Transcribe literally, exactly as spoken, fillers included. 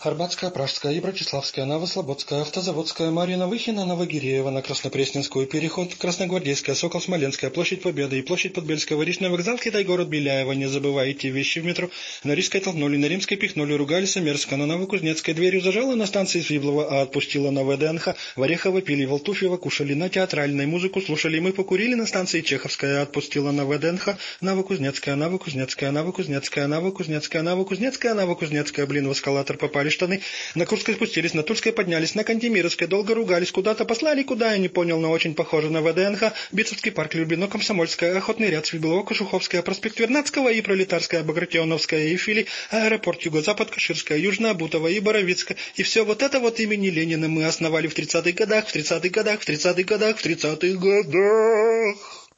Арбатская, Пражская, Ибрачиславская, Новослободская, Автозаводская, Марьина Выхина, Новогиреева, на Краснопресненскую, Переход, Красногвардейская, Сокол, Смоленская, Площадь Победы и Площадь Подбельского, Речной вокзал, Китай-город Беляева. Не забывайте вещи в метро. На Рижской толкнули, на Римской пихнули, ругались мерзко, на Новокузнецкой дверью зажала на станции Свиблова, а отпустила на ВДНХ. В Орехово пили, Волтуфьево кушали, на Театральной музыку слушали. Мы покурили на станции Чеховская, отпустила на ВДНХ. Новокузнецкая, Новокузнецкая, Новокузнецкая, Новокузнецкая, Новокузнецкая, Новокузнецкая, блин, в эскалатор попали штаны. На Курской спустились, на Тульской поднялись, на Кантемировской долго ругались, куда-то послали, куда, я не понял, но очень похоже на ВДНХ. Битцевский парк, Люблино, Комсомольская, Охотный ряд, Свиблово, Кожуховская, проспект Вернадского и Пролетарская, Багратионовская, и Фили, аэропорт, Юго-Запад, Каширская, Южно-Бутово и Боровицкая. И все вот это вот имени Ленина мы основали в тридцатых годах, в тридцатых годах, в тридцатых годах, в тридцатых годах.